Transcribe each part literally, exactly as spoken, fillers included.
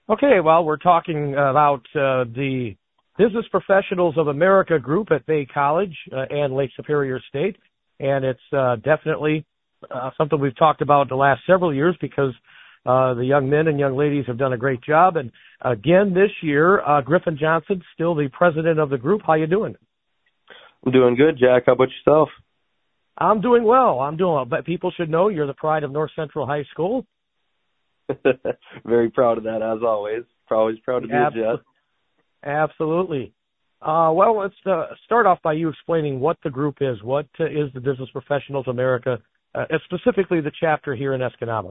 Okay, well, we're talking about uh, the Business Professionals of America group at Bay College uh, and Lake Superior State, and it's uh, definitely uh, something we've talked about the last several years because uh, the young men and young ladies have done a great job. And again, this year, uh, Griffin Johnson, still the president of the group. How you doing? I'm doing good, Jack. How about yourself? I'm doing well. I'm doing well. But people should know you're the pride of North Central High School. Very proud of that, as always. Always proud to be a Jet. Absolutely. Uh, well, let's uh, start off by you explaining what the group is. What uh, is the Business Professionals America, uh, specifically the chapter here in Escanaba?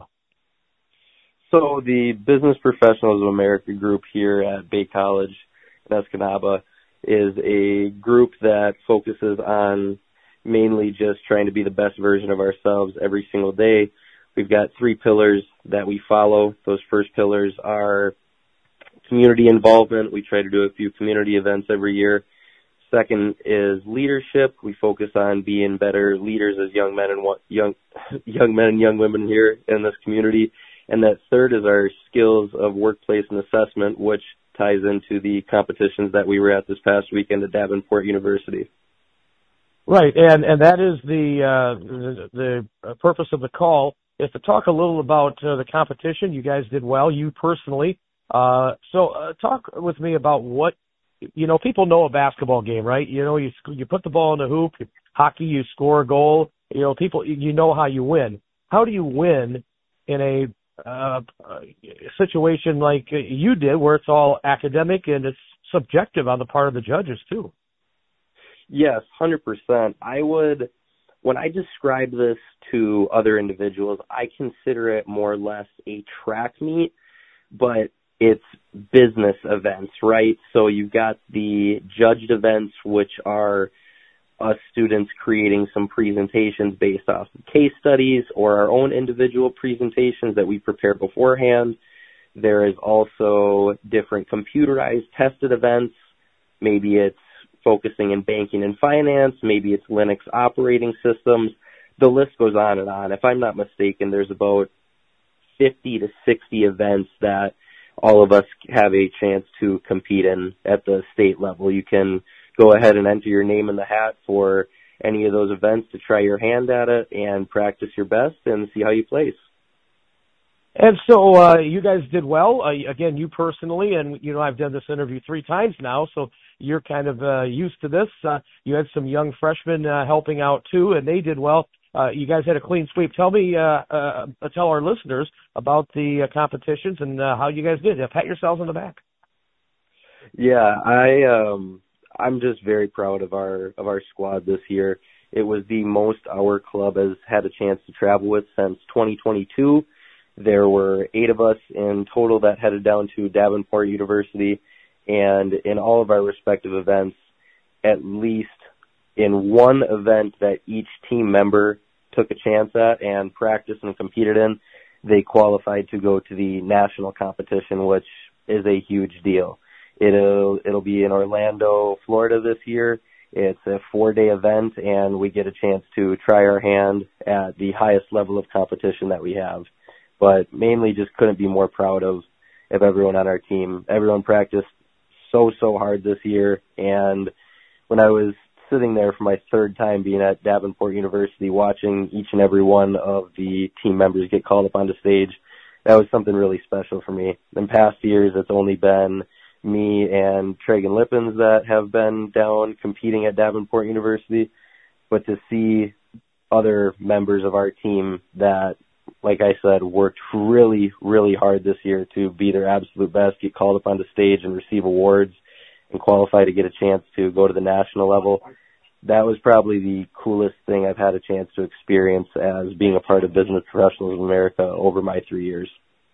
So the Business Professionals of America group here at Bay College in Escanaba is a group that focuses on mainly just trying to be the best version of ourselves every single day. We've got three pillars that we follow. Those first pillars are community involvement. We try to do a few community events every year. Second is leadership. We focus on being better leaders as young men and young young men and young women here in this community. And that third is our skills of workplace and assessment, which ties into the competitions that we were at this past weekend at Davenport University. Right, and and that is the uh, the, the purpose of the call. Is to talk a little about uh, the competition. You guys did well, you personally. Uh, so uh, talk with me about what, you know, people know a basketball game, right? You know, you you put the ball in the hoop, hockey, you score a goal. You know, people, you know how you win. How do you win in a uh, situation like you did where it's all academic and it's subjective on the part of the judges too? Yes, one hundred percent. I would... When I describe this to other individuals, I consider it more or less a track meet, but it's business events, right? So you've got the judged events, which are us students creating some presentations based off of case studies or our own individual presentations that we prepare beforehand. There is also different computerized tested events. Maybe it's focusing in banking and finance, maybe it's Linux operating systems. The list goes on and on. If I'm not mistaken, there's about fifty to sixty events that all of us have a chance to compete in at the state level. You can go ahead and enter your name in the hat for any of those events to try your hand at it and practice your best and see how you place. And so uh, you guys did well. Uh, again, you personally, and you know I've done this interview three times now, so you're kind of uh, used to this. Uh, you had some young freshmen uh, helping out too, and they did well. Uh, you guys had a clean sweep. Tell me, uh, uh, tell our listeners about the uh, competitions and uh, how you guys did. Uh, pat yourselves on the back. Yeah, I um, I'm just very proud of our of our squad this year. It was the most our club has had a chance to travel with since twenty twenty-two. There were eight of us in total that headed down to Davenport University, and in all of our respective events, at least in one event that each team member took a chance at and practiced and competed in, they qualified to go to the national competition, which is a huge deal. It'll, it'll be in Orlando, Florida this year. It's a four-day event, and we get a chance to try our hand at the highest level of competition that we have. But mainly just couldn't be more proud of, of everyone on our team. Everyone practiced so, so hard this year. And when I was sitting there for my third time being at Davenport University watching each and every one of the team members get called up onto stage, that was something really special for me. In past years, it's only been me and Tragan Lippens that have been down competing at Davenport University. But to see other members of our team that, like I said, worked really, really hard this year to be their absolute best, get called up onto stage and receive awards and qualify to get a chance to go to the national level. That was probably the coolest thing I've had a chance to experience as being a part of Business Professionals of America over my three years.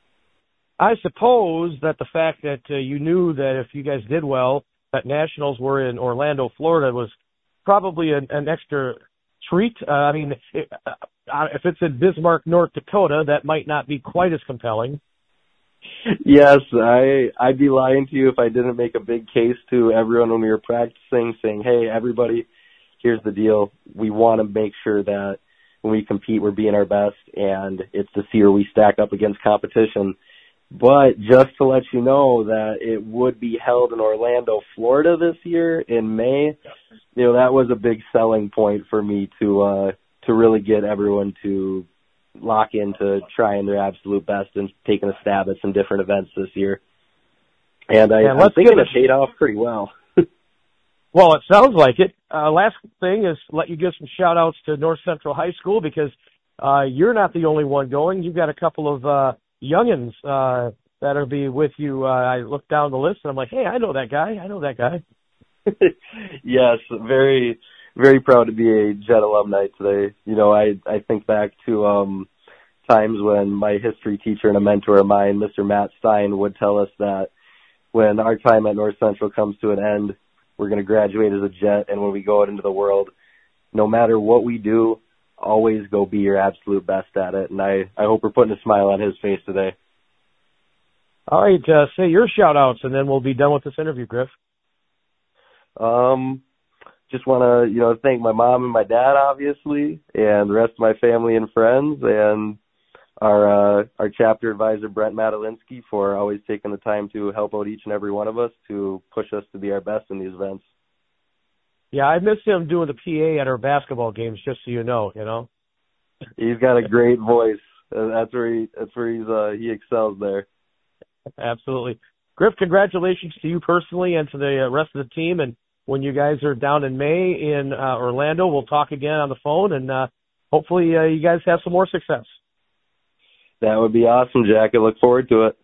I suppose that the fact that uh, you knew that if you guys did well, that nationals were in Orlando, Florida, was probably an, an extra treat. Uh, I mean, it, uh, if it's in Bismarck, North Dakota, that might not be quite as compelling. Yes, I, I'd be lying to you if I didn't make a big case to everyone when we were practicing, saying, hey, everybody, here's the deal. We want to make sure that when we compete, we're being our best, and it's to see where we stack up against competition. But just to let you know that it would be held in Orlando, Florida this year in May. You know, that was a big selling point for me to uh, to really get everyone to lock into trying their absolute best and taking a stab at some different events this year. And I, yeah, I'm thinking it paid off pretty well. Well, it sounds like it. Uh, last thing is let you give some shout outs to North Central High School because uh, you're not the only one going. You've got a couple of uh, youngins uh, that'll be with you. Uh, I looked down the list and I'm like, hey, I know that guy. I know that guy. Yes, very, very proud to be a Jet alumni today. You know, I, I think back to um, times when my history teacher and a mentor of mine, Mister Matt Stein, would tell us that when our time at North Central comes to an end, we're going to graduate as a Jet, and when we go out into the world, no matter what we do, always go be your absolute best at it. And I, I hope we're putting a smile on his face today. All right, uh, say your shout outs, and then we'll be done with this interview, Griff. Um, just want to, you know, thank my mom and my dad, obviously, and the rest of my family and friends, and our uh, our chapter advisor, Brent Madalinsky, for always taking the time to help out each and every one of us to push us to be our best in these events. Yeah, I miss him doing the P A at our basketball games, just so you know, you know. He's got a great voice. That's where he, that's where he's, uh, he excels there. Absolutely. Griff, congratulations to you personally and to the rest of the team. And when you guys are down in May in uh, Orlando, we'll talk again on the phone, and uh, hopefully uh, you guys have some more success. That would be awesome, Jack. I look forward to it.